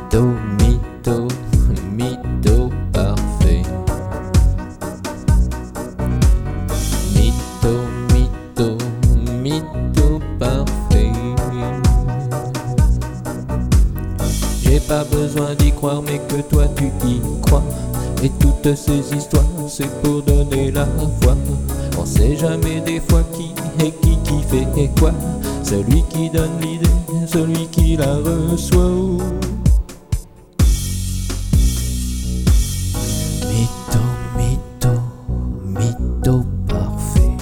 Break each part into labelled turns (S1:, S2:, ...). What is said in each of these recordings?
S1: Mytho, mytho, mytho parfait. Mytho, mytho, mytho parfait. J'ai pas besoin d'y croire, mais que toi tu y crois. Et toutes ces histoires, c'est pour donner la foi. On sait jamais des fois qui est qui fait quoi. Celui qui donne l'idée, celui qui la reçoit. Mytho, mytho, mytho parfait.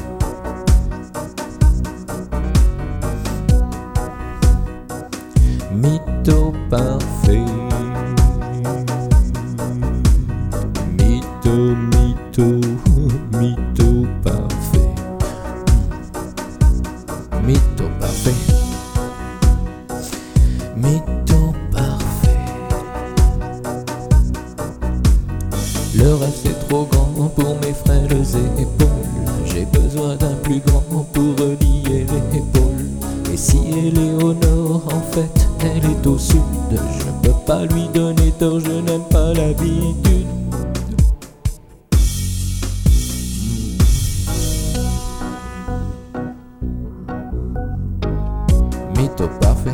S1: Mytho parfait. Mytho, mytho, mytho parfait. Mytho parfait. Mytho parfait. Le rêve c'est trop grand pour mes frêles épaules. J'ai besoin d'un plus grand pour relier l'épaule. Et si elle est au nord, en fait, elle est au sud. Je peux pas lui donner tort, je n'aime pas l'habitude. Mytho parfait.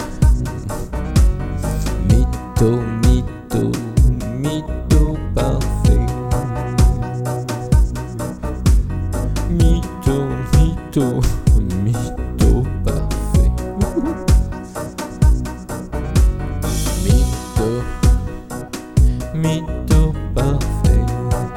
S1: Mytho, mytho, mytho parfait. Mytho, mytho, mytho parfait. Mytho, mytho parfait.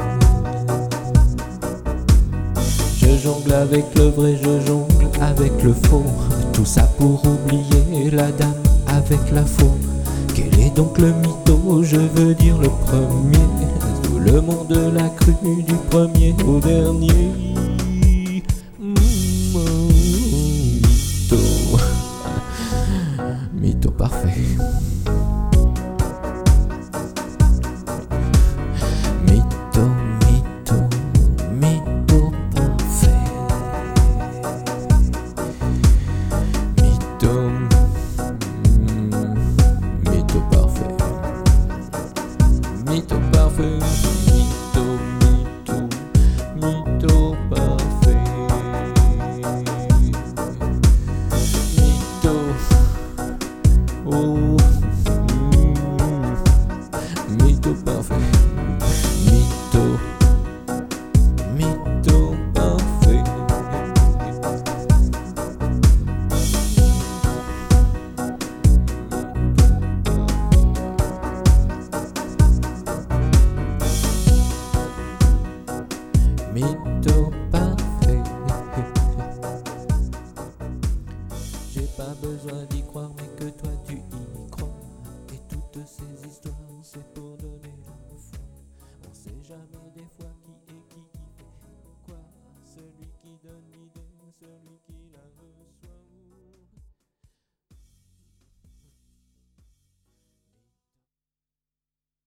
S1: Je jongle avec le vrai, je jongle avec le faux. Tout ça pour oublier la dame avec la faux. Quel est donc le mytho? Je veux dire le premier. Tout le monde l'a cru du premier au dernier. Mytho. Mytho parfait.